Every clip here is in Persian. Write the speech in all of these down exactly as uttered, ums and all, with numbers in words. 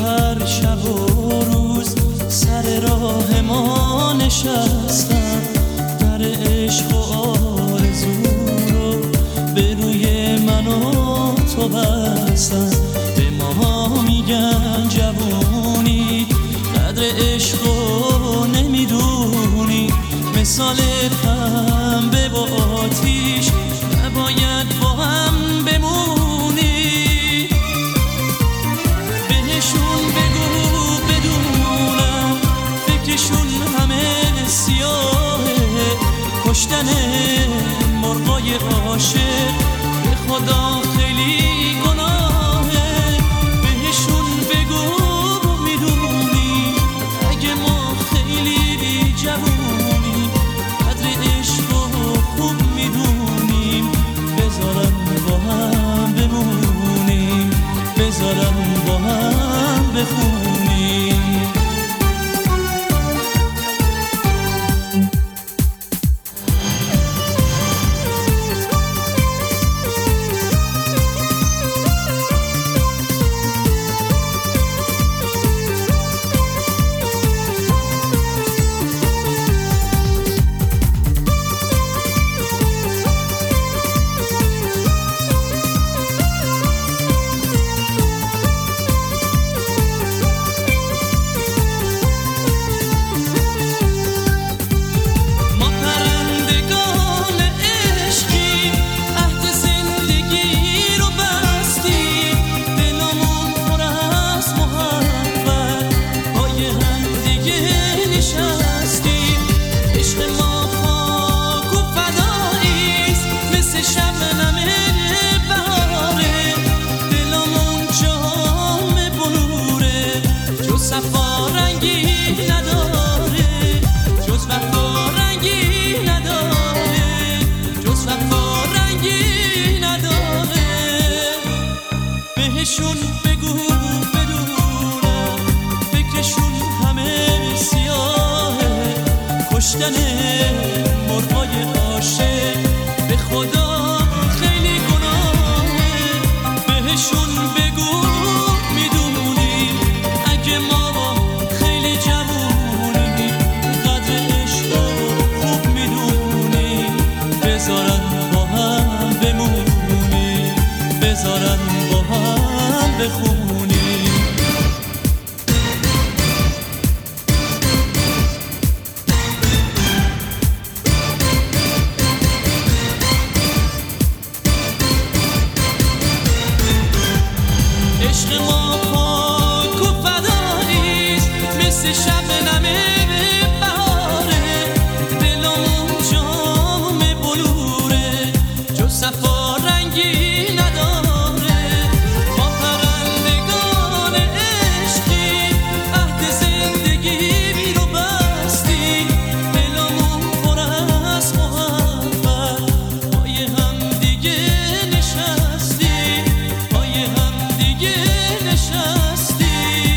هر شب و روز سر راه ما نشستم، در عشق و آرزو رو به روی من و تو بستم. به ما میگن جوونی قدر عشق رو نمیدونی، مثال پنبه و آتیش نباید با هم بمونی. بهشون بگو بدونم فکرشون همه سیاهه، کشتن مرغای عاشق به خدا خیلی گناهه. بهشون بگو میدونی اگه ما خیلی جوونی قدر عشق رو خوب میدونیم، بذارن با هم بمونیم، بذارن با هم بخونیم. بهشون بگو بدونم فکرشون همه سیاهه، کشتن مرغای عاشق به خدا خیلی گناهه. بهشون بگو میدونی اگه ما خیلی جوونی قدر عشق رو خوب میدونی، بذارن با هم بمونی، بذارن با هم بخونی. عشق ما پاک و فداییست، مثل شبنم بهاره، دلمون جام بلوره، جز صفا رنگی نداره. ما پرندگان عشقی عهد زندگی رو بستی، دلمون پر از محبت پای هم دیگه نشستی، پای هم دیگه نشستی.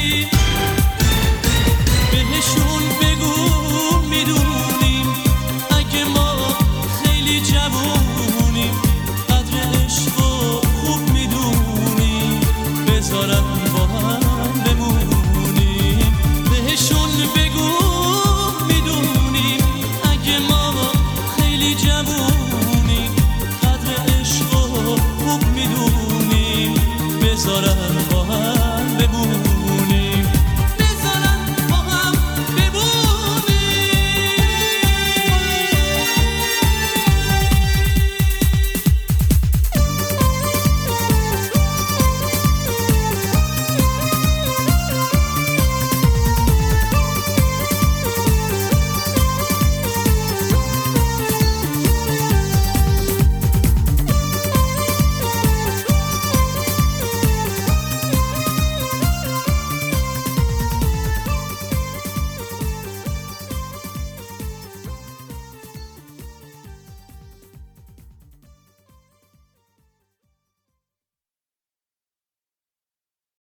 بهشون بگو میدونیم اگه ما خیلی جوونیم قدر عشق رو خوب میدونیم، بذارن با هم بمونیم. بهشون بگو میدونیم اگه ما خیلی جوونیم قدر عشق رو خوب میدونیم، بذارن با هم